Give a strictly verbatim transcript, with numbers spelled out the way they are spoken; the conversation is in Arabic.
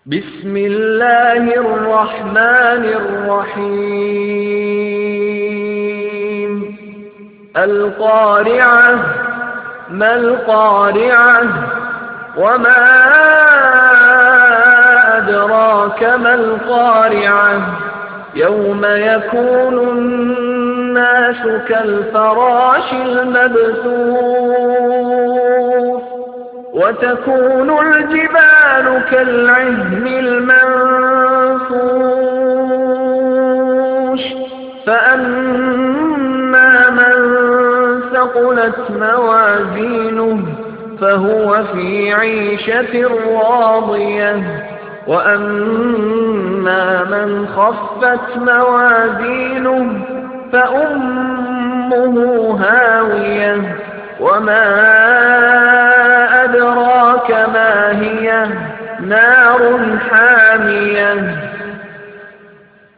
بسم الله الرحمن الرحيم القارعة ما القارعة وما أدراك ما القارعة يوم يكون الناس كالفراش المبثوث وتكون الجبال كالعهن المنفوش فأما من ثقلت موازينه فهو في عيشة راضية وأما من خفت موازينه فأمه هاوية وما أدراك ما هي نار حامية